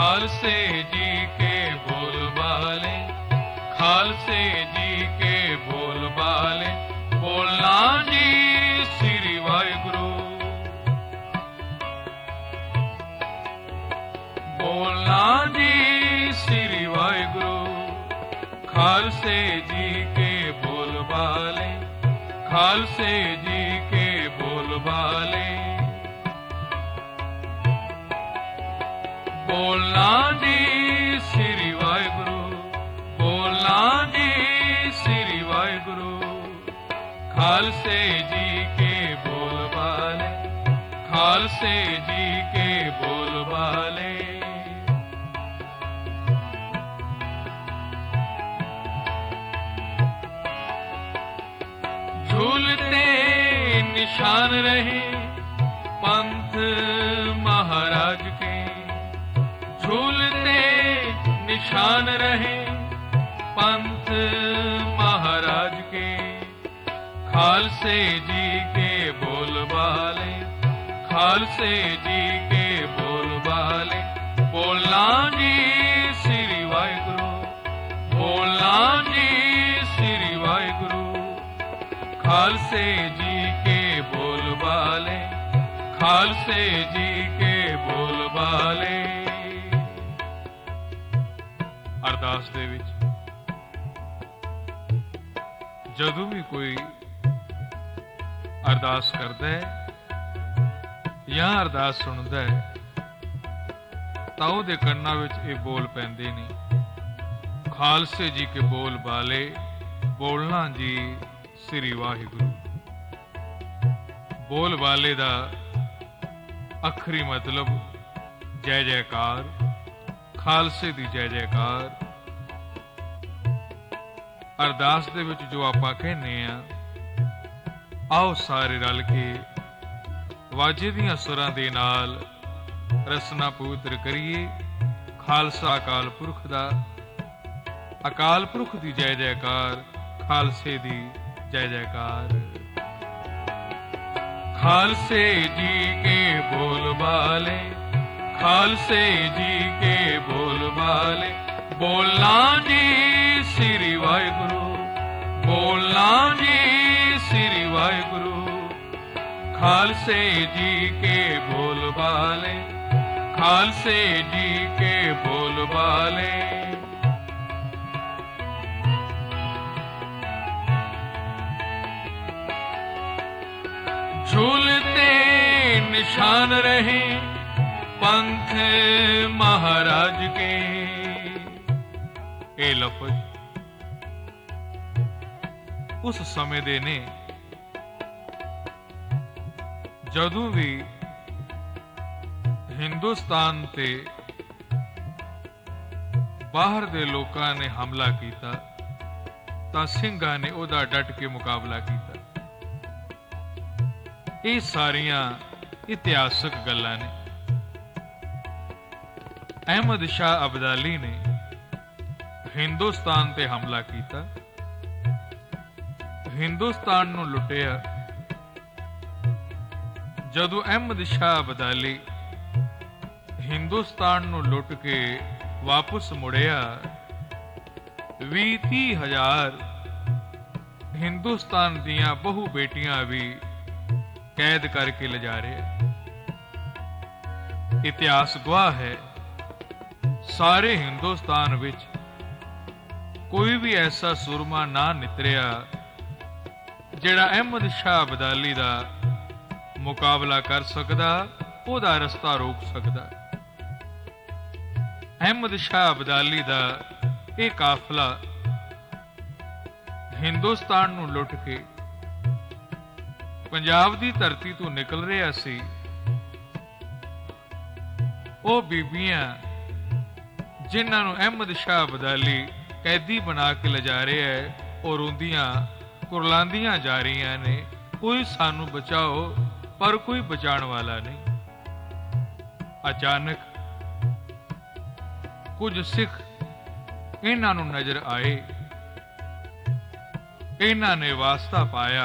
खालसे जी के बोल बाले, खालसे जी के बोल बाले, बोलना जी श्री वाहिगुरु, बोलना जी श्री वाहिगुरु। खालसे जी के बोल बाले, खालसे जी के बोल बाले, बोलना जी श्री वाहिगुरु, बोलना जी श्री वाहिगुरु। खालसे जी के बोल बाले, खालसे जी के बोल बाले। झूलते निशान रहे पंथ महाराज के, झूलते निशान रहे पंथ महाराज के। खालसे जी के बोल बाले, खालसे जी के बोल बाले, बोलना जी श्री वाहिगुरु, बोलना जी श्री वाहिगुरु। खालसे जी के बोल बाले, खालसे जी के बोल बाले। अरदास दे विच जदों भी कोई अरदास करता है या अरदास सुनता है तां उहदे कन्नां विच ये बोल पैंदे ने, खालसे जी के बोल बाले, बोलना जी श्री वाहिगुरु। बोल बाले दा अखरी मतलब जय जयकार, खालसे दी जय जयकार। अरदास दे विच जो आपां कहने आ, आओ सारे रल के वाजे दियां सुरां दे नाल रसना पवित्र करिए। खालसा अकाल पुरख दा, अकाल पुरख दी जय जयकार, खालसे दी जय जयकार। खालसे जी के बोल बाले, खालसे जी के बोल बाले, बोलना जी श्री वाहिगुरु, बोलना जी श्री वाहिगुरु। खालसे जी के बोल बाले, खालसे जी के बोल बाले। झूलते निशान रहे पंथ महाराज के। ए लफज उस समय दे ने जदों भी हिंदुस्तान ते बाहर दे लोकां ने हमला कीता तां सिंघां ने ओदा डट के मुकाबला कीता। ये सारियां इतिहासक गल्लां ने। अहमद शाह अब्दाली ने हिंदुस्तान ते हमला कीता, हिंदुस्तान नूं लुटिया। जदों अहमद शाह अब्दाली हिंदुस्तान नूं लुट के वापस मुड़िया, 20-30 हजार हिंदुस्तान दियां बहु बेटियां भी कैद करके ले जा रहे। इतिहास गवाह है, सारे हिंदुस्तान विच कोई भी ऐसा सुरमा ना नितरिया जिहड़ा अहमद शाह अब्दाली दा मुकाबला कर सकदा, ओदा रस्ता रोक सकदा। अहमद शाह अब्दाली दा ये काफिला हिंदुस्तान नूं लुट के पंजाब दी धरती तो निकल रहा सी। ओ बीबियां जिन्हां नूं अहमद शाह अब्दाली कैदी बना के ले जा रहे है, और रोंदियां कुरलांदियां जा रही ने, कोई सानू बचाओ, पर कोई बचाने वाला नहीं। अचानक कुछ सिख इन्हां नूं नजर आए, इन्हां ने वास्ता पाया,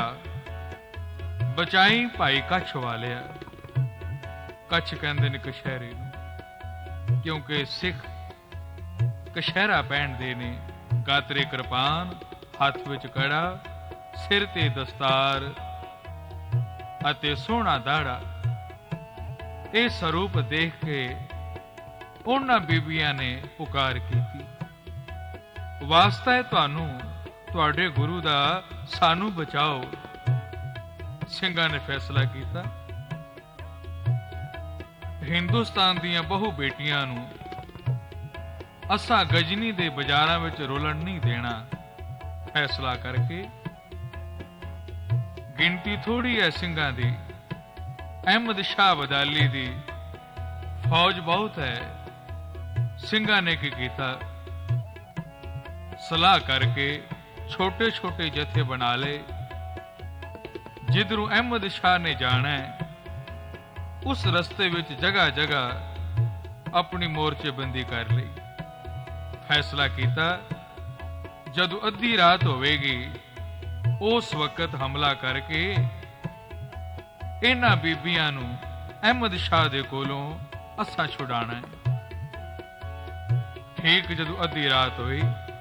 बचाई भाई कच्छ वालिया। कच्छ कहंदे ने कशहरे नूं। ਕਿਉਂਕਿ ਸਿੱਖ ਕਸ਼ਹਿਰਾ ਪਹਿਨਦੇ ਨੇ, ਗਾਤਰੇ ਕਿਰਪਾਨ, ਹੱਥ ਵਿੱਚ ਕੜਾ, ਸਿਰ ਤੇ ਦਸਤਾਰ ਅਤੇ ਸੋਹਣਾ ਦਾੜਾ। ਇਹ ਸਰੂਪ ਦੇਖ ਕੇ ਉਹਨਾਂ ਬੀਬੀਆਂ ਨੇ ਪੁਕਾਰ ਕੀਤੀ, ਵਾਸਤਾ ਹੈ ਤੁਹਾਨੂੰ, ਤੁਹਾਡੇ ਗੁਰੂ ਦਾ, ਸਾਨੂੰ ਬਚਾਓ। ਸਿੰਘਾਂ ਨੇ ਫੈਸਲਾ ਕੀਤਾ, ਹਿੰਦੁਸਤਾਨ ਦੀਆਂ ਬਹੁ ਬੇਟੀਆਂ ਨੂੰ ਅਸਾਂ ਗਜਨੀ ਦੇ ਬਾਜ਼ਾਰਾਂ ਵਿੱਚ ਰੁਲਣ ਨਹੀਂ ਦੇਣਾ। ਫੈਸਲਾ ਕਰਕੇ ਗਿਣਤੀ ਥੋੜੀ ਹੈ ਸਿੰਘਾਂ ਦੀ, ਅਹਿਮਦ ਸ਼ਾਹ ਅਬਦਾਲੀ ਦੀ ਫੌਜ ਬਹੁਤ ਹੈ। ਸਿੰਘਾਂ ਨੇ ਕੀ ਕੀਤਾ, ਸਲਾਹ ਕਰਕੇ ਛੋਟੇ ਛੋਟੇ ਜਥੇ ਬਣਾ ਲਏ। ਜਿੱਧਰੋਂ ਅਹਿਮਦ ਸ਼ਾਹ ਨੇ ਜਾਣਾ ਹੈ, ਉਸ ਰਸਤੇ ਵਿੱਚ ਜਗ੍ਹਾ ਜਗ੍ਹਾ ਆਪਣੀ ਮੋਰਚੇਬੰਦੀ ਕਰ ਲਈ। ਫੈਸਲਾ ਕੀਤਾ, ਜਦੋਂ ਅੱਧੀ ਰਾਤ ਹੋਵੇਗੀ ਉਸ ਵਕਤ ਹਮਲਾ ਕਰਕੇ ਇਹਨਾਂ ਬੀਬੀਆਂ ਨੂੰ ਅਹਿਮਦ ਸ਼ਾਹ ਦੇ ਕੋਲੋਂ ਅਸਾਂ ਛੁਡਾਣਾ ਹੈ। ਠੀਕ ਜਦੋਂ ਅੱਧੀ ਰਾਤ ਹੋਈ,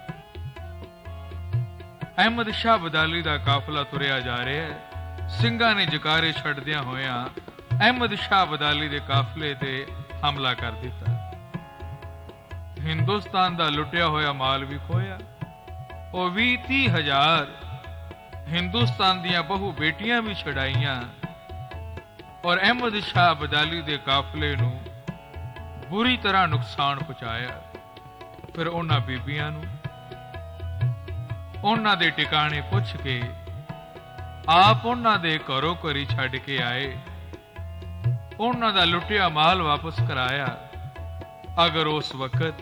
ਅਹਿਮਦ ਸ਼ਾਹ ਅਬਦਾਲੀ ਦਾ ਕਾਫਲਾ ਤੁਰਿਆ ਜਾ ਰਿਹਾ ਹੈ। ਸਿੰਘਾਂ ਨੇ ਜਕਾਰੇ ਛੱਡਦਿਆਂ ਹੋਇਆਂ ਅਹਿਮਦ ਸ਼ਾਹ ਅਬਦਾਲੀ ਦੇ ਕਾਫਲੇ ਤੇ ਹਮਲਾ ਕਰ ਦਿੱਤਾ। ਹਿੰਦੁਸਤਾਨ ਦਾ ਲੁੱਟਿਆ ਹੋਇਆ ਮਾਲ ਵੀ ਖੋਇਆ। ਉਹ 20-30 ਹਜ਼ਾਰ ਹਿੰਦੁਸਤਾਨ ਦੀਆਂ ਬਹੁ ਬੇਟੀਆਂ ਵੀ ਛਡਾਈਆਂ ਔਰ ਅਹਿਮਦ ਸ਼ਾਹ ਅਬਦਾਲੀ ਦੇ ਕਾਫਲੇ ਨੂੰ ਬੁਰੀ ਤਰ੍ਹਾਂ ਨੁਕਸਾਨ ਪਹੁੰਚਾਇਆ। ਫਿਰ ਉਹਨਾਂ ਬੀਬੀਆਂ ਨੂੰ ਉਹਨਾਂ ਦੇ ਟਿਕਾਣੇ ਪੁੱਛ ਕੇ ਆਪ ਉਹਨਾਂ ਦੇ ਘਰੋਂ ਘਰੀ ਛੱਡ ਕੇ ਆਏ, ਉਹਨਾਂ ਦਾ ਲੁੱਟਿਆ ਮਾਲ ਵਾਪਸ ਕਰਾਇਆ। ਅਗਰ ਉਸ ਵਕਤ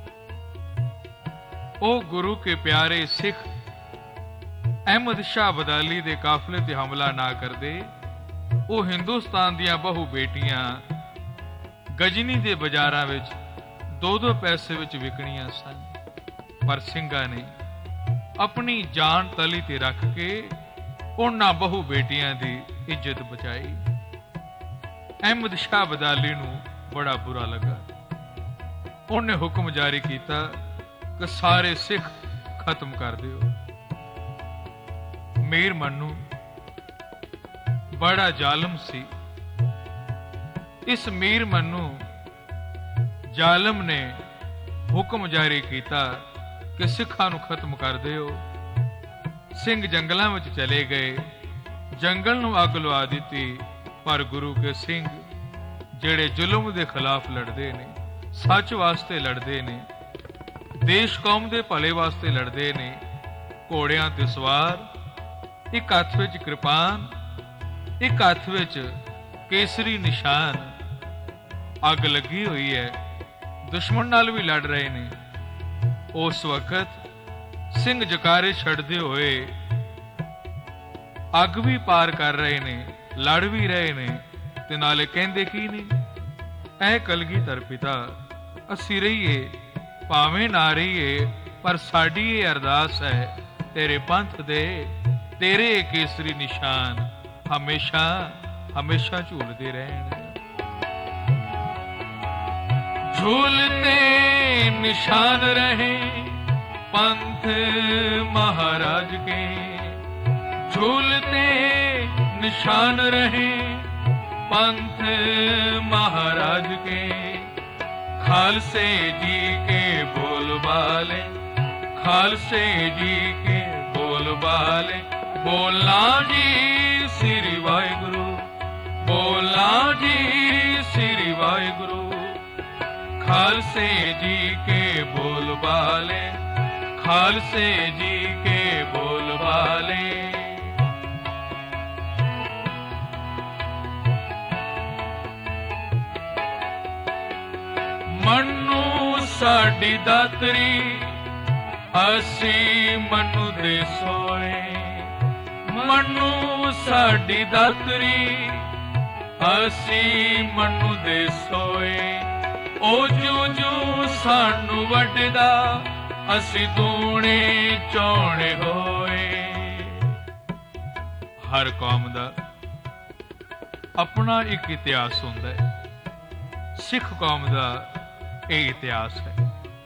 ਉਹ ਗੁਰੂ ਕੇ ਪਿਆਰੇ ਸਿੱਖ ਅਹਿਮਦ ਸ਼ਾਹ ਅਬਦਾਲੀ ਦੇ ਕਾਫਲੇ ਤੇ ਹਮਲਾ ਨਾ ਕਰਦੇ, ਉਹ ਹਿੰਦੁਸਤਾਨ ਦੀਆਂ ਬਹੁ ਬੇਟੀਆਂ ਗਜਨੀ ਦੇ ਬਾਜ਼ਾਰਾਂ ਵਿੱਚ 2-2 ਪੈਸੇ ਵਿੱਚ ਵਿਕਣੀਆਂ ਸਨ। ਪਰ ਸਿੰਘਾਂ ਨੇ ਆਪਣੀ ਜਾਨ ਤਲੀ ਤੇ ਰੱਖ ਕੇ ਉਹਨਾਂ ਬਹੁ ਬੇਟੀਆਂ ਦੀ ਇੱਜ਼ਤ ਬਚਾਈ। ਅਹਿਮਦ ਸ਼ਾਹ ਅਬਦਾਲੀ ਨੂੰ ਬੜਾ ਬੁਰਾ ਲੱਗਾ। ਉਹਨੇ ਹੁਕਮ ਜਾਰੀ ਕੀਤਾ ਕਿ ਸਾਰੇ ਸਿੱਖ ਖਤਮ ਕਰ ਦਿਓ। ਮੀਰ ਮੰਨੂ ਬੜਾ ਜ਼ਾਲਮ ਸੀ। ਇਸ ਮੀਰ ਮੰਨੂ ਜ਼ਾਲਮ ਨੇ ਹੁਕਮ ਜਾਰੀ ਕੀਤਾ ਕਿ ਸਿੱਖਾਂ ਨੂੰ ਖਤਮ ਕਰ ਦਿਓ। ਸਿੰਘ ਜੰਗਲਾਂ ਵਿੱਚ ਚਲੇ ਗਏ, ਜੰਗਲ ਨੂੰ ਅੱਗ ਲਵਾ ਦਿੱਤੀ। ਪਰ ਗੁਰੂ ਕੇ ਸਿੰਘ ਜਿਹੜੇ ਜ਼ੁਲਮ ਦੇ ਖਿਲਾਫ ਲੜਦੇ ਨੇ, ਸੱਚ ਵਾਸਤੇ ਲੜਦੇ ਨੇ, ਦੇਸ਼ ਕੌਮ ਦੇ ਭਲੇ ਵਾਸਤੇ ਲੜਦੇ ਨੇ, ਘੋੜਿਆਂ ਤੇ ਸਵਾਰ, ਇੱਕ ਹੱਥ ਵਿੱਚ ਕਿਰਪਾਨ, ਇੱਕ ਹੱਥ ਵਿੱਚ ਕੇਸਰੀ ਨਿਸ਼ਾਨ, ਅੱਗ ਲੱਗੀ ਹੋਈ ਹੈ, ਦੁਸ਼ਮਣ ਨਾਲ ਵੀ ਲੜ ਰਹੇ ਨੇ। ਉਸ ਵਕਤ ਸਿੰਘ ਜਕਾਰੇ ਛੱਡਦੇ ਹੋਏ ਅੱਗ ਵੀ ਪਾਰ ਕਰ ਰਹੇ ਨੇ, ਲੜ ਵੀ ਰਹੇ ਨੇ, ਤੇ ਨਾਲੇ ਕਹਿੰਦੇ ਕੀ ਨੇ, ਐ ਕਲਗੀਧਰ ਪਿਤਾ, ਅਸੀਂ ਰਹੀਏ ਭਾਵੇਂ ਨਾ ਰਹੀਏ, ਪਰ ਸਾਡੀ ਇਹ ਅਰਦਾਸ ਹੈ ਤੇਰੇ ਪੰਥ ਦੇ, ਤੇਰੇ ਕੇਸਰੀ ਨਿਸ਼ਾਨ ਹਮੇਸ਼ਾ ਹਮੇਸ਼ਾ ਝੂਲਦੇ ਰਹਿਣ। ਝੂਲਤੇ ਨਿਸ਼ਾਨ ਰਹੇ पंथ महाराज के, झूलते निशान रहे पंथ महाराज के, खालसे जी के बोल बाले, खालसे जी के बोल बाले, बोलना जी श्री वाहिगुरु, बोलना जी श्री वाहिगुरु, खालसे जी के बोल बाले, खालसे जी के बोल बाले। मनु साडी दातरी असी मनु दे सोए, मनु साडी दातरी असी मनु दे सोए, ओ जू जू सानू वड्डदा ਅਸੀਂ ਦੂਣੇ ਚੌਣੇ ਹੋਏ। ਹਰ ਕੌਮ ਦਾ ਆਪਣਾ ਇੱਕ ਇਤਿਹਾਸ ਹੁੰਦਾ ਹੈ। ਸਿੱਖ ਕੌਮ ਦਾ ਇਹ ਇਤਿਹਾਸ ਹੈ।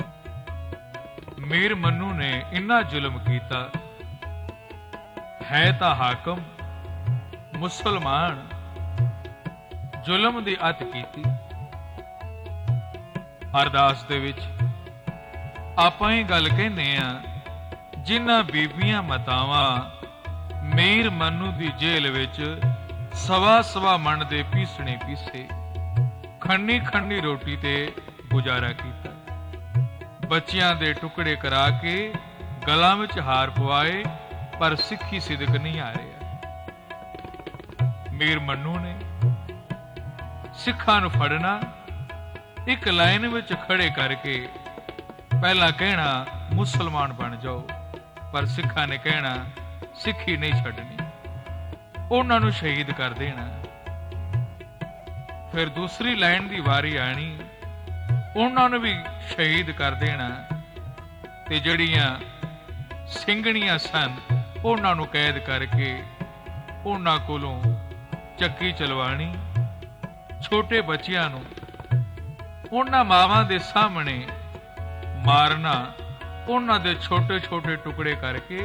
ਮੀਰ ਮਨੂੰ ਨੇ ਇੰਨਾ ਜ਼ੁਲਮ ਕੀਤਾ, ਹੈ ਤਾਂ ਹਾਕਮ ਮੁਸਲਮਾਨ, ਜ਼ੁਲਮ ਦੀ ਅੱਤ ਕੀਤੀ। ਅਰਦਾਸ ਦੇ ਵਿੱਚ ਆਪਾਂ ਇਹ ਗੱਲ ਕਹਿੰਦੇ ਆ, ਜਿਨ੍ਹਾਂ ਬੀਬੀਆਂ ਮਾਤਾਵਾਂ ਮੀਰ ਮਨੂੰ ਦੀ ਜੇਲ੍ਹ ਵਿੱਚ ਸਵਾ ਮਣ ਦੇ ਪੀਸਣੇ ਪੀਸੇ, ਖੰਡੀ ਰੋਟੀ ਤੇ ਗੁਜ਼ਾਰਾ ਕੀਤਾ, ਬੱਚਿਆਂ ਦੇ ਟੁਕੜੇ ਕਰਾ ਕੇ ਗਲਾਂ ਵਿੱਚ ਹਾਰ ਪਵਾਏ, ਪਰ ਸਿੱਖੀ ਸਿਦਕ ਨਹੀਂ ਆ ਰਿਹਾ। ਮੀਰ ਮਨੂੰ ਨੇ ਸਿੱਖਾਂ ਨੂੰ ਫੜਨਾ, ਇੱਕ ਲਾਈਨ ਵਿੱਚ ਖੜੇ ਕਰਕੇ ਪਹਿਲਾਂ ਕਹਿਣਾ ਮੁਸਲਮਾਨ ਬਣ ਜਾਓ, ਪਰ ਸਿੱਖਾਂ ਨੇ ਕਹਿਣਾ ਸਿੱਖੀ ਨਹੀਂ ਛੱਡਣੀ, ਉਹਨਾਂ ਨੂੰ ਸ਼ਹੀਦ ਕਰ ਦੇਣਾ। ਫਿਰ ਦੂਸਰੀ ਲਾਈਨ ਦੀ ਵਾਰੀ ਆਣੀ, ਉਹਨਾਂ ਨੂੰ ਵੀ ਸ਼ਹੀਦ ਕਰ ਦੇਣਾ, ਤੇ ਜਿਹੜੀਆਂ ਸਿੰਘਣੀਆਂ ਸਨ ਉਹਨਾਂ ਨੂੰ ਕੈਦ ਕਰਕੇ ਉਹਨਾਂ ਕੋਲੋਂ ਚੱਕੀ ਚਲਵਾਣੀ। ਛੋਟੇ ਬੱਚਿਆਂ ਨੂੰ ਉਹਨਾਂ ਮਾਵਾਂ ਦੇ ਸਾਹਮਣੇ ਮਾਰਨਾ, ਉਹਨਾਂ ਦੇ ਛੋਟੇ ਛੋਟੇ ਟੁਕੜੇ ਕਰਕੇ,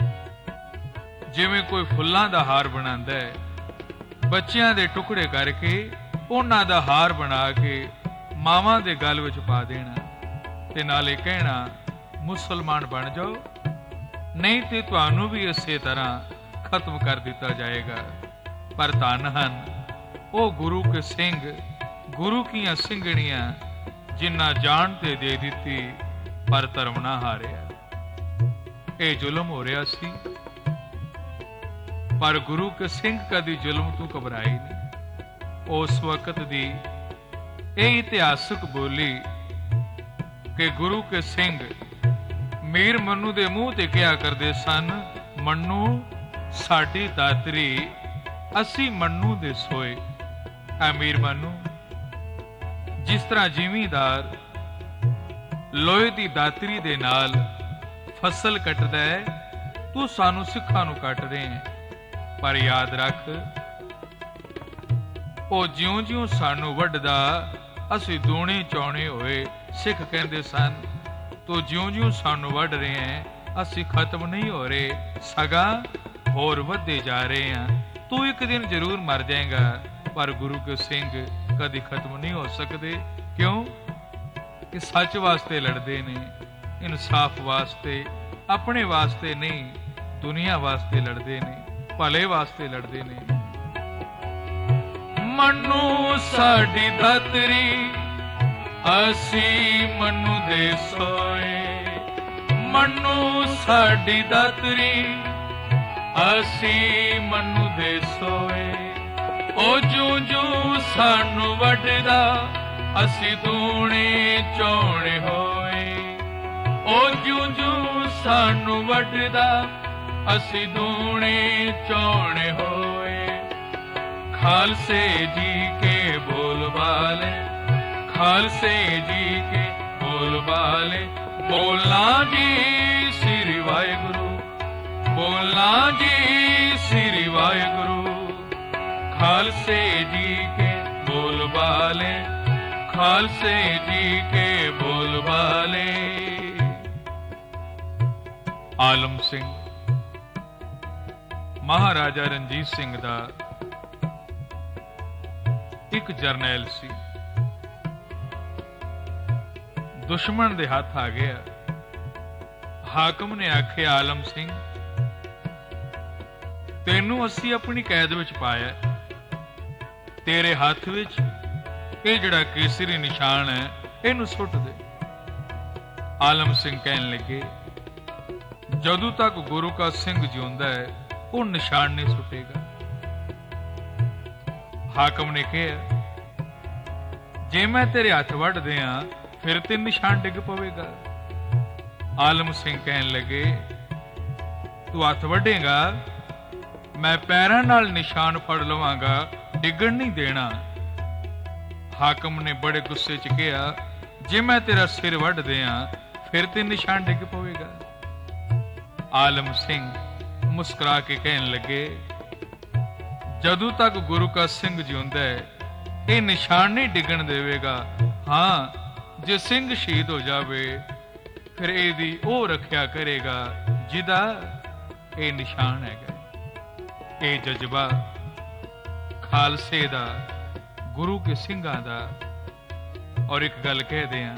ਜਿਵੇਂ ਕੋਈ ਫੁੱਲਾਂ ਦਾ ਹਾਰ ਬਣਾਉਂਦਾ ਹੈ, ਬੱਚਿਆਂ ਦੇ ਟੁਕੜੇ ਕਰਕੇ ਉਹਨਾਂ ਦਾ ਹਾਰ ਬਣਾ ਕੇ ਮਾਵਾਂ ਦੇ ਗਲ ਵਿੱਚ ਪਾ ਦੇਣਾ, ਤੇ ਨਾਲੇ ਕਹਿਣਾ ਮੁਸਲਮਾਨ ਬਣ ਜਾਓ, ਨਹੀਂ ਤੇ ਤੁਹਾਨੂੰ ਵੀ ਇਸੇ ਤਰ੍ਹਾਂ ਖਤਮ ਕਰ ਦਿੱਤਾ ਜਾਏਗਾ। ਪਰ ਧੰਨ ਹਨ ਉਹ ਗੁਰੂ ਕੇ ਸਿੰਘ, ਗੁਰੂ ਕੀਆਂ ਸਿੰਘਣੀਆਂ, ਜਿਨ੍ਹਾਂ ਜਾਨ ਤੇ ਦੇ ਦਿੱਤੀ ਪਰ ਧਰਮ ਨਾ ਹਾਰਿਆ। ਇਹ ਜ਼ੁਲਮ ਹੋ ਰਿਹਾ ਸੀ, ਪਰ ਗੁਰੂ ਕੇ ਸਿੰਘ ਕਦੀ ਜ਼ੁਲਮ ਤੋਂ ਘਬਰਾਏ ਨਹੀਂ। ਉਸ ਵਕਤ ਦੀ ਇਹ ਇਤਿਹਾਸਕ ਬੋਲੀ ਕਿ ਗੁਰੂ ਕੇ ਸਿੰਘ ਮੀਰ ਮਨੂੰ ਦੇ ਮੂੰਹ ਤੇ ਕਿਹਾ ਕਰਦੇ ਸਨ, ਮਨੂੰ ਸਾਡੀ ਦਾਤਰੀ, ਅਸੀਂ ਮਨੂੰ ਦੇ ਸੋਏ। ਮੀਰ ਮਨੂੰ, ਜਿਸ ਤਰ੍ਹਾਂ ਜ਼ਿਮੀਂਦਾਰ ਲੋਹੇ ਦੀ ਦਾਤਰੀ ਦੇ ਨਾਲ ਫਸਲ ਕੱਟਦਾ ਹੈ, ਤੂੰ ਸਾਨੂੰ ਸਿੱਖਾਂ ਨੂੰ ਕੱਟ ਦੇ, ਪਰ ਯਾਦ ਰੱਖ ਉਹ ਜਿਉਂ-ਜਿਉਂ ਸਾਨੂੰ ਵੱਢਦਾ ਅਸੀਂ ਦੂਣੇ ਚੌਣੇ ਹੋਏ। ਸਿੱਖ ਕਹਿੰਦੇ ਸਨ, ਤੂੰ ਜਿਉਂ-ਜਿਉਂ ਸਾਨੂੰ ਵੱਢ ਰਹੇ ਹੈ, ਅਸੀਂ ਖਤਮ ਨਹੀਂ ਹੋ ਰਹੇ, ਸਗੋਂ ਹੋਰ ਵੱਧਦੇ ਜਾ ਰਹੇ ਹਾਂ। ਤੂੰ ਇੱਕ ਦਿਨ ਜ਼ਰੂਰ ਮਰ ਜਾਏਗਾ, ਪਰ ਗੁਰੂ ਕੇ ਸਿੰਘ ਕਦੀ ਖਤਮ ਨਹੀਂ ਹੋ ਸਕਦੇ। ਕਿਉਂ? ਕਿ ਸੱਚ ਵਾਸਤੇ ਲੜਦੇ ਨੇ, ਇਨਸਾਫ ਵਾਸਤੇ, ਆਪਣੇ ਵਾਸਤੇ ਨਹੀਂ, ਦੁਨੀਆ ਵਾਸਤੇ ਲੜਦੇ ਨੇ, ਭਲੇ ਵਾਸਤੇ ਲੜਦੇ ਨੇ। ਮਨੂੰ ਸਾਡੀ ਦਾਤਰੀ, ਅਸੀਂ ਮਨੂੰ ਦੇ ਸੋਏ। ਮਨੂੰ ਸਾਡੀ ਦਾਤਰੀ, ਅਸੀਂ ਮਨੂੰ ਦੇ ਸੋਏ। ਉਹ ਜੂ ਸਾਨੂੰ ਵੱਢਦਾ ਅਸੀਂ ਦੂਣੇ ਚੌਣੇ ਹੋਏ। ਉਹ ਜੂ ਸਾਨੂੰ ਵੱਢਦਾ ਅਸੀਂ ਦੂਣੇ ਚੌਣੇ ਹੋਏ। ਖਾਲਸੇ ਜੀ ਕੇ ਬੋਲ ਬਾਲੇ, ਖਾਲਸੇ ਜੀ ਕੇ ਬੋਲ ਬਾਲੇ। ਬੋਲਾਂ ਜੀ ਸ੍ਰੀ ਵਾਹਿਗੁਰੂ, ਬੋਲਾਂ ਜੀ ਸ੍ਰੀ ਵਾਹਿਗੁਰੂ। ਖਾਲਸੇ ਜੀ ਕੇ ਬੋਲ ਬਾਲੇ, ਖਾਲਸੇ ਜੀ ਕੇ ਬੋਲ ਬਾਲੇ। ਆਲਮ ਸਿੰਘ ਮਹਾਰਾਜਾ ਰਣਜੀਤ ਸਿੰਘ ਦਾ ਇੱਕ ਜਰਨੈਲ ਸੀ। ਦੁਸ਼ਮਣ ਦੇ ਹੱਥ ਆ ਗਿਆ। ਹਾਕਮ ਨੇ ਆਖਿਆ, ਆਲਮ ਸਿੰਘ, ਤੈਨੂੰ ਅਸੀਂ ਆਪਣੀ ਕੈਦ ਵਿੱਚ ਪਾਇਆ, ਤੇਰੇ ਹੱਥ ਵਿੱਚ ਇਹ ਜਿਹੜਾ ਕੇਸਰੀ ਨਿਸ਼ਾਨ ਹੈ ਇਹਨੂੰ ਸੁੱਟ ਦੇ। ਆਲਮ ਸਿੰਘ ਕਹਿਣ ਲੱਗੇ, ਜਦੋਂ ਤੱਕ ਗੁਰੂ ਕਾ ਸਿੰਘ ਜਿਉਂਦਾ ਹੈ ਉਹ ਨਿਸ਼ਾਨ ਨਹੀਂ ਸੁੱਟੇਗਾ। ਹਾਕਮ ਨੇ ਕਿਹਾ, ਜੇ ਮੈਂ ਤੇਰੇ ਹੱਥ ਵੱਢ ਦਿਆਂ ਫਿਰ ਤੇ ਨਿਸ਼ਾਨ ਡਿੱਗ ਪਵੇਗਾ। ਆਲਮ ਸਿੰਘ ਕਹਿਣ ਲੱਗੇ, ਤੂੰ ਹੱਥ ਵੱਢੇਗਾ, ਮੈਂ ਪੈਰਾਂ ਨਾਲ ਨਿਸ਼ਾਨ ਫੜ ਲਵਾਂਗਾ, ਡਿੱਗਣ ਨਹੀਂ ਦੇਣਾ। ਹਾਕਮ ਨੇ ਬੜੇ ਗੁੱਸੇ 'ਚ ਕਿਹਾ, ਜੇ ਮੈਂ ਤੇਰਾ ਸਿਰ ਵੱਢ ਦਿਆਂ ਫਿਰ ਤੇ ਨਿਸ਼ਾਨ ਡਿੱਗ ਪਵੇਗਾ। ਆਲਮ ਸਿੰਘ ਮੁਸਕਰਾ ਕੇ ਕਹਿਣ ਲੱਗੇ, ਜਦੋਂ ਤੱਕ ਗੁਰੂ ਕਾ ਸਿੰਘ ਜਿਉਂਦਾ ਹੈ ਇਹ ਨਿਸ਼ਾਨ ਨਹੀਂ ਡਿੱਗਣ ਦੇਵੇਗਾ। ਹਾਂ, ਜੇ ਸਿੰਘ ਸ਼ਹੀਦ ਹੋ ਜਾਵੇ ਫਿਰ ਇਹਦੀ ਉਹ ਰੱਖਿਆ ਕਰੇਗਾ ਜਿਹਦਾ ਇਹ ਨਿਸ਼ਾਨ ਹੈਗਾ, ਇਹ ਜਜ਼ਬਾ ਖਾਲਸੇ ਦਾ, ਗੁਰੂ ਕੇ ਸਿੰਘਾਂ ਦਾ। ਔਰ ਇੱਕ ਗੱਲ ਕਹਿ ਦਿਆਂ,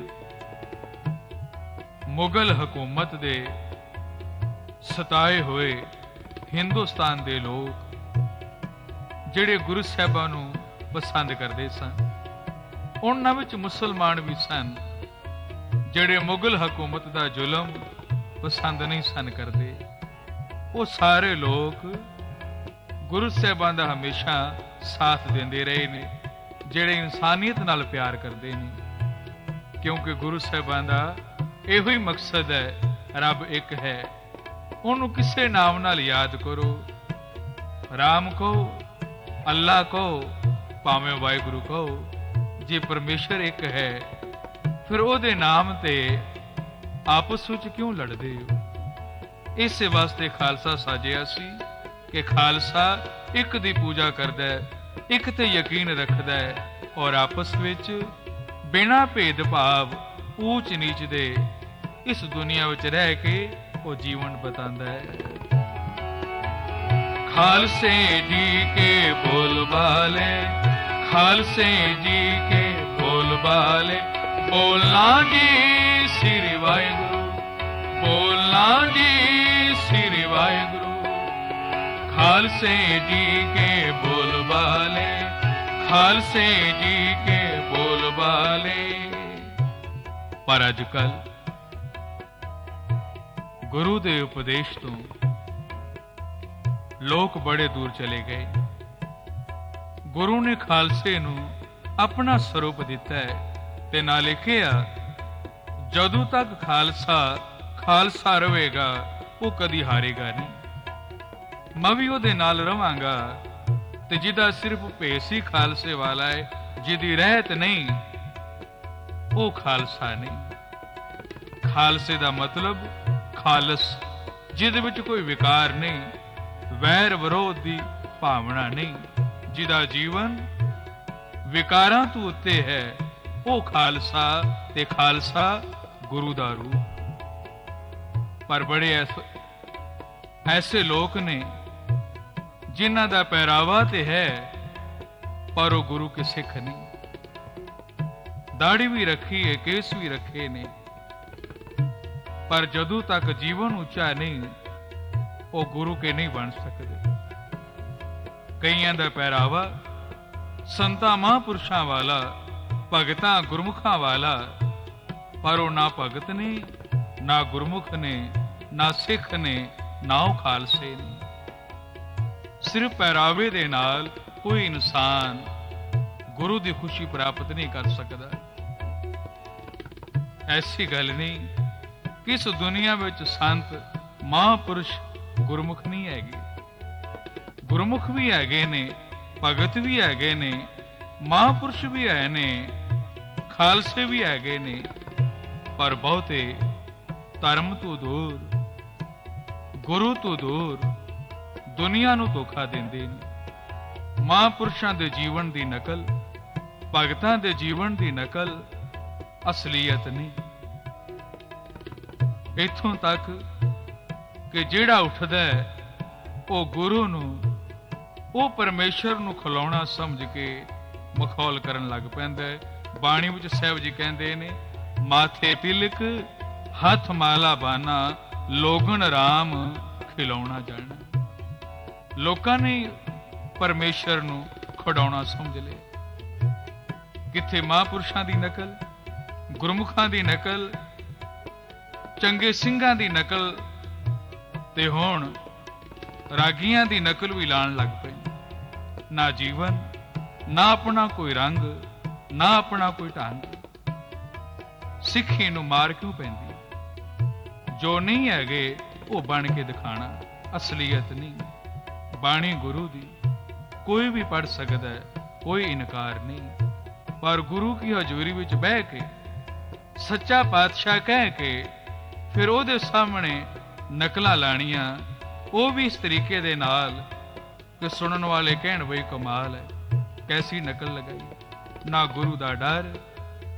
ਮੁਗਲ ਹਕੂਮਤ ਦੇ ਸਤਾਏ ਹੋਏ ਹਿੰਦੁਸਤਾਨ ਦੇ ਲੋਕ ਜਿਹੜੇ ਗੁਰੂ ਸਾਹਿਬਾਂ ਨੂੰ ਪਸੰਦ ਕਰਦੇ ਸਨ, ਉਹਨਾਂ ਵਿੱਚ ਮੁਸਲਮਾਨ ਵੀ ਸਨ ਜਿਹੜੇ ਮੁਗਲ ਹਕੂਮਤ ਦਾ ਜ਼ੁਲਮ ਪਸੰਦ ਨਹੀਂ ਸਨ ਕਰਦੇ। ਉਹ ਸਾਰੇ ਲੋਕ ਗੁਰੂ ਸਾਹਿਬਾਂ ਦਾ ਹਮੇਸ਼ਾ ਸਾਥ ਦਿੰਦੇ ਰਹੇ ਨੇ, ਜਿਹੜੇ ਇਨਸਾਨੀਅਤ ਨਾਲ ਪਿਆਰ ਕਰਦੇ ਨੇ, ਕਿਉਂਕਿ ਗੁਰੂ ਸਾਹਿਬਾਂ ਦਾ ਇਹੋ ਹੀ ਮਕਸਦ ਹੈ, ਰੱਬ ਇੱਕ ਹੈ, ਉਹਨੂੰ ਕਿਸੇ ਨਾਮ ਨਾਲ ਯਾਦ ਕਰੋ, ਰਾਮ ਕਹੋ, ਅੱਲਾ ਕਹੋ, ਭਾਵੇਂ ਵਾਹਿਗੁਰੂ ਕਹੋ। ਜੇ ਪਰਮੇਸ਼ਰ ਇੱਕ ਹੈ ਫਿਰ ਉਹਦੇ ਨਾਮ ਤੇ ਆਪਸ ਵਿੱਚ ਕਿਉਂ ਲੜਦੇ ਹੋ? ਇਸੇ ਵਾਸਤੇ ਖਾਲਸਾ ਸਾਜਿਆ ਸੀ ਕਿ ਖਾਲਸਾ ਇੱਕ ਦੀ ਪੂਜਾ ਕਰਦਾ ਹੈ, ਇੱਕ ਤੇ ਯਕੀਨ ਰੱਖਦਾ ਹੈ, ਔਰ ਆਪਸ ਵਿੱਚ ਬਿਨਾਂ ਭੇਦਭਾਵ ਊਚ ਨੀਚ ਦੇ ਇਸ ਦੁਨੀਆ ਵਿੱਚ ਰਹਿ ਕੇ ਉਹ ਜੀਵਨ ਬਿਤਾਉਂਦਾ ਹੈ। ਖਾਲਸੇ ਜੀ ਕੇ ਬੋਲ ਬਾਲੇ, ਖਾਲਸੇ ਜੀ ਕੇ ਬੋਲ ਬਾਲੇ, ਬੋਲਣਾ ਜੀ ਸ੍ਰੀ ਵਾਹਿਗੁਰੂ, ਬੋਲਣਾ ਜੀ ਸ੍ਰੀ ਵਾਹਿਗੁਰੂ। ਖਾਲਸੇ ਜੀ ਕੇ ਬੋਲ ਬਾਲੇ, ਖਾਲਸੇ ਜੀ ਕੇ ਬੋਲ ਬਾਲੇ। ਪਰ ਅੱਜ ਕੱਲ ਗੁਰੂ ਦੇ ਉਪਦੇਸ਼ ਤੋਂ ਲੋਕ ਬੜੇ ਦੂਰ ਚਲੇ ਗਏ। ਗੁਰੂ ਨੇ ਖਾਲਸੇ ਨੂੰ ਆਪਣਾ ਸਰੂਪ ਦਿੱਤਾ ਹੈ ਤੇ ਨਾਲੇ ਕਿਹਾ, ਜਦੋਂ ਤੱਕ ਖਾਲਸਾ ਖਾਲਸਾ ਰਹੇਗਾ ਉਹ ਕਦੀ ਹਾਰੇਗਾ ਨਹੀਂ। ਮੈਂ ਵੀ ਉਹਦੇ ਨਾਲ ਰਵਾਂਗਾ ਤੇ ਜਿਹਦਾ ਸਿਰਫ ਭੇਸ ਹੀ ਖਾਲਸੇ ਵਾਲਾ ਹੈ, ਜਿਹਦੀ ਰਹਿਤ ਨਹੀਂ, ਉਹ ਖਾਲਸਾ ਨਹੀਂ। ਖਾਲਸੇ ਦਾ ਮਤਲਬ ਖਾਲਸ, ਜਿਹਦੇ ਵਿੱਚ ਕੋਈ ਵਿਕਾਰ ਨਹੀਂ, ਵੈਰ ਵਿਰੋਧ ਦੀ ਭਾਵਨਾ ਨਹੀਂ, ਜਿਹਦਾ ਜੀਵਨ ਵਿਕਾਰਾਂ ਤੋਂ ਉੱਤੇ ਹੈ, ਉਹ ਖਾਲਸਾ ਤੇ ਖਾਲਸਾ ਗੁਰੂ ਦਾ ਰੂਪ। ਪਰ ਬੜੇ ਐਸੇ ਲੋਕ ਨੇ ਜਿਨ੍ਹਾਂ ਦਾ ਪਹਿਰਾਵਾ ਤੇ ਹੈ ਪਰ ਉਹ ਗੁਰੂ ਕੇ ਸਿੱਖ ਨਹੀਂ। ਦਾੜੀ ਵੀ ਰੱਖੀ ਹੈ, ਕੇਸ ਵੀ ਰੱਖੇ ਨੇ, ਪਰ ਜਦੋਂ ਤੱਕ ਜੀਵਨ ਉੱਚਾ ਨਹੀਂ ਉਹ ਗੁਰੂ ਕੇ ਨਹੀਂ ਬਣ ਸਕਦੇ। ਕਈਆਂ ਦਾ ਪਹਿਰਾਵਾ ਸੰਤਾਂ ਮਹਾਂਪੁਰਸ਼ਾਂ ਵਾਲਾ, ਭਗਤਾਂ ਗੁਰਮੁਖਾਂ ਵਾਲਾ, ਪਰ ਉਹ ਨਾ ਭਗਤ ਨੇ, ਨਾ ਗੁਰਮੁਖ ਨੇ, ਨਾ ਸਿੱਖ ਨੇ, ਨਾ ਉਹ ਖਾਲਸੇ ਨੇ। ਸਿਰਫ ਪਹਿਰਾਵੇ ਦੇ ਨਾਲ ਕੋਈ ਇਨਸਾਨ ਗੁਰੂ ਦੀ ਖੁਸ਼ੀ ਪ੍ਰਾਪਤ ਨਹੀਂ ਕਰ ਸਕਦਾ। ਐਸੀ ਗੱਲ ਨਹੀਂ ਕਿ ਇਸ ਦੁਨੀਆ ਵਿੱਚ ਸੰਤ ਮਹਾਂਪੁਰਸ਼ ਗੁਰਮੁਖ ਨਹੀਂ ਹੈਗੇ। ਗੁਰਮੁਖ ਵੀ ਹੈਗੇ ਨੇ, ਭਗਤ ਵੀ ਹੈਗੇ ਨੇ, ਮਹਾਂਪੁਰਸ਼ ਵੀ ਹੈ ਨੇ, ਖਾਲਸੇ ਵੀ ਹੈਗੇ ਨੇ, ਪਰ ਬਹੁਤੇ ਧਰਮ ਤੋਂ ਦੂਰ, ਗੁਰੂ ਤੋਂ ਦੂਰ ਦੁਨੀਆ ਨੂੰ ਧੋਖਾ ਦਿੰਦੇ ਨੇ। ਮਹਾਂਪੁਰਸ਼ਾਂ ਦੇ ਜੀਵਨ ਦੀ ਨਕਲ, ਭਗਤਾਂ ਦੇ ਜੀਵਨ ਦੀ ਨਕਲ, ਅਸਲੀਅਤ ਨਹੀਂ। ਇੱਥੋਂ ਤੱਕ ਕਿ ਜਿਹੜਾ ਉੱਠਦਾ ਹੈ ਉਹ ਗੁਰੂ ਨੂੰ, ਉਹ ਪਰਮੇਸ਼ਰ ਨੂੰ ਖਿਲਾਉਣਾ ਸਮਝ ਕੇ ਮਖੌਲ ਕਰਨ ਲੱਗ ਪੈਂਦਾ ਹੈ। ਬਾਣੀ ਵਿੱਚ ਸਾਹਿਬ ਜੀ ਕਹਿੰਦੇ ਨੇ, ਮਾਥੇ ਤਿਲਕ ਹੱਥ ਮਾਲਾ ਬਾਨਾ, ਲੋਗਨ ਰਾਮ ਖਿਲਾਉਣਾ ਜਾਣਾ। ਲੋਕਾਂ ਨੇ ਪਰਮੇਸ਼ਰ ਨੂੰ ਖਿਡਾਉਣਾ ਸਮਝ ਲਿਆ। ਕਿੱਥੇ ਮਹਾਂਪੁਰਸ਼ਾਂ ਦੀ ਨਕਲ, ਗੁਰਮੁਖਾਂ ਦੀ ਨਕਲ, ਚੰਗੇ ਸਿੰਘਾਂ ਦੀ ਨਕਲ, ਤੇ ਹੁਣ ਰਾਗੀਆਂ ਦੀ ਨਕਲ ਵੀ ਲਾਣ ਲੱਗ ਪਏ। ਨਾ ਜੀਵਨ, ਨਾ ਆਪਣਾ ਕੋਈ ਰੰਗ, ਨਾ ਆਪਣਾ ਕੋਈ ਢੰਗ। ਸਿੱਖੀ ਨੂੰ ਮਾਰ ਕਿਉਂ ਪੈਂਦੀ? ਜੋ ਨਹੀਂ ਹੈਗੇ ਉਹ ਬਣ ਕੇ ਦਿਖਾਣਾ, ਅਸਲੀਅਤ ਨਹੀਂ। ਬਾਣੀ ਗੁਰੂ ਦੀ ਕੋਈ ਵੀ ਪੜ੍ਹ ਸਕਦਾ ਹੈ, ਕੋਈ ਇਨਕਾਰ ਨਹੀਂ, ਪਰ ਗੁਰੂ ਕੀ ਹਜ਼ੂਰੀ ਵਿੱਚ ਬਹਿ ਕੇ ਸੱਚਾ ਪਾਤਸ਼ਾਹ ਕਹਿ ਕੇ ਫਿਰ ਉਹਦੇ ਸਾਹਮਣੇ ਨਕਲਾਂ ਲਾਣੀਆਂ, ਉਹ ਵੀ ਇਸ ਤਰੀਕੇ ਦੇ ਨਾਲ ਕਿ ਸੁਣਨ ਵਾਲੇ ਕਹਿਣ ਬਈ ਕਮਾਲ ਹੈ, ਕੈਸੀ ਨਕਲ ਲਗਾਈ। ਨਾ ਗੁਰੂ ਦਾ ਡਰ,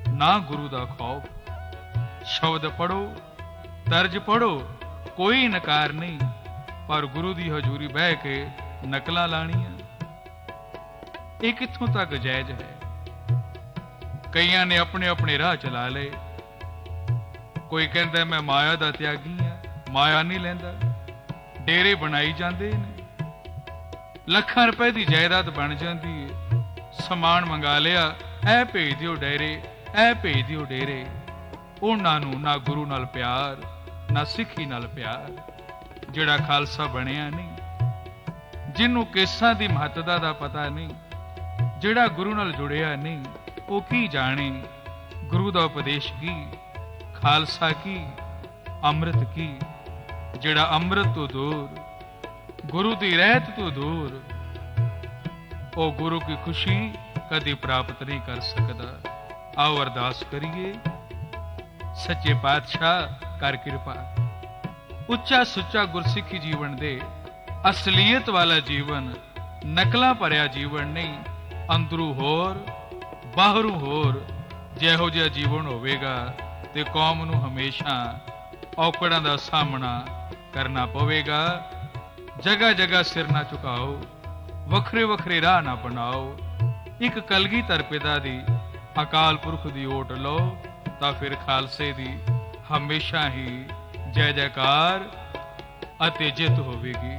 ना गुरु दा खौफ। शब्द पढ़ो, तर्ज पढ़ो, कोई नकार नहीं, पर गुरु दी हजूरी बह के नकलां लाणियां, ਇਹ ਕਿੱਥੋਂ ਤੱਕ ਜਾਇਜ਼ ਹੈ? ਕਈਆਂ ਨੇ ਆਪਣੇ ਆਪਣੇ ਰਾਹ ਚਲਾ ਲਏ। ਕੋਈ ਕਹਿੰਦਾ ਮੈਂ ਮਾਇਆ ਦਾ ਤਿਆਗੀ ਆ, ਮਾਇਆ ਨਹੀਂ ਲੈਂਦਾ, ਡੇਰੇ ਬਣਾਈ ਜਾਂਦੇ ਨੇ, ਲੱਖਾਂ ਰੁਪਏ ਦੀ ਜਾਇਦਾਦ ਬਣ ਜਾਂਦੀ ਹੈ, ਸਮਾਨ ਮੰਗਾ ਲਿਆ, ਇਹ ਭੇਜ ਦਿਓ ਡੇਰੇ, ਇਹ ਭੇਜ ਦਿਓ ਡੇਰੇ। ਉਹਨਾਂ ਨੂੰ ਨਾ ਗੁਰੂ ਨਾਲ ਪਿਆਰ, ਨਾ ਸਿੱਖੀ ਨਾਲ ਪਿਆਰ, ਜਿਹੜਾ ਖਾਲਸਾ ਬਣਿਆ ਨਹੀਂ, ਜਿਹਨੂੰ ਕੇਸਾਂ ਦੀ ਮਹੱਤਤਾ ਦਾ ਪਤਾ ਨਹੀਂ, ਜਿਹੜਾ ਗੁਰੂ ਨਾਲ ਜੁੜਿਆ ਨਹੀਂ, ਉਹ ਕੀ ਜਾਣੇ ਗੁਰੂ ਦਾ ਉਪਦੇਸ਼ ਕੀ, ਖਾਲਸਾ ਕੀ, ਅੰਮ੍ਰਿਤ ਕੀ। ਜਿਹੜਾ ਅੰਮ੍ਰਿਤ ਤੋਂ ਦੂਰ, ਗੁਰੂ ਦੀ ਰਹਿਤ ਤੋਂ ਦੂਰ, ਉਹ ਗੁਰੂ ਕੀ ਖੁਸ਼ੀ ਕਦੇ ਪ੍ਰਾਪਤ ਨਹੀਂ ਕਰ ਸਕਦਾ। ਆਓ ਅਰਦਾਸ ਕਰੀਏ, ਸੱਚੇ ਪਾਤਸ਼ਾਹ ਕਰ ਕਿਰਪਾ। ਉੱਚਾ ਸੁੱਚਾ ਗੁਰਸਿੱਖੀ ਜੀਵਨ ਦੇ, ਅਸਲੀਅਤ ਵਾਲਾ ਜੀਵਨ, ਨਕਲਾਂ ਭਰਿਆ ਜੀਵਨ ਨਹੀਂ, ਅੰਦਰੂ ਹੋਰ ਬਾਹਰੂ ਹੋਰ ਜਿਹੋ ਜਿਹਾ ਜੀਵਨ ਹੋਵੇਗਾ ਤੇ ਕੌਮ ਨੂੰ ਹਮੇਸ਼ਾ ਔਕੜਾਂ ਦਾ ਸਾਹਮਣਾ ਕਰਨਾ ਪਵੇਗਾ। ਜਗ੍ਹਾ ਜਗ੍ਹਾ ਸਿਰ ਨਾ ਝੁਕਾਓ, ਵੱਖਰੇ ਵੱਖਰੇ ਰਾਹ ਨਾ ਬਣਾਓ, ਇੱਕ ਕਲਗੀਧਰ ਪਿਤਾ ਦੀ, ਅਕਾਲ ਪੁਰਖ ਦੀ ਓਟ ਲਓ, ਤਾਂ ਫਿਰ ਖਾਲਸੇ ਦੀ ਹਮੇਸ਼ਾ ਹੀ ਜੈ ਜੈਕਾਰ ਅਤੇ ਜਿੱਤ ਹੋਵੇਗੀ।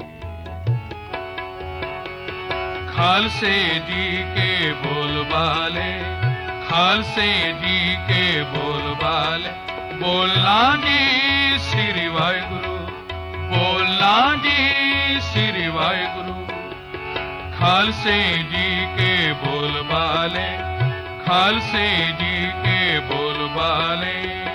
खालसे जी के बोल बाले, खालसे जी के बोल बाले, बोलना जी श्री वाहिगुरु, बोलना जी श्री वाहिगुरु। खालसे जी के बोल बाले, खालसे जी के बोल बाले।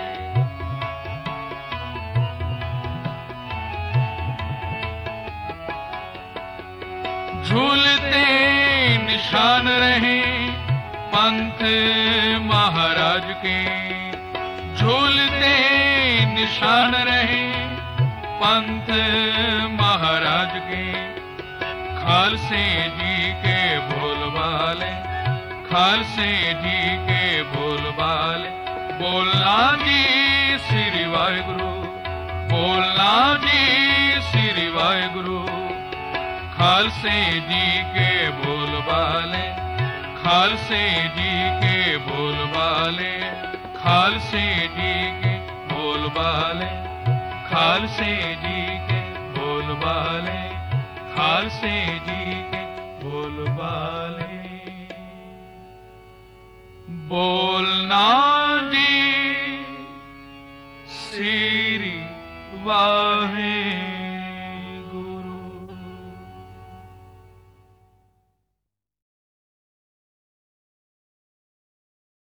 झूलते निशान रहे पंथ महाराज के, झूलते निशान रहे पंथ महाराज के। खालसे जी के बोल बाले, खालसे जी के बोल बाले, बोलना जी श्री वाहिगुरु, बोलना जी श्री वाहिगुरु। खालसे जी के बोल बाले, खालसे जी के बोल बाले, खालसे जी के बोल बाले, खालसे जी के बोल बाले, खालसे जी के बोल बाले। बोलना जी श्री वाहिगुरु।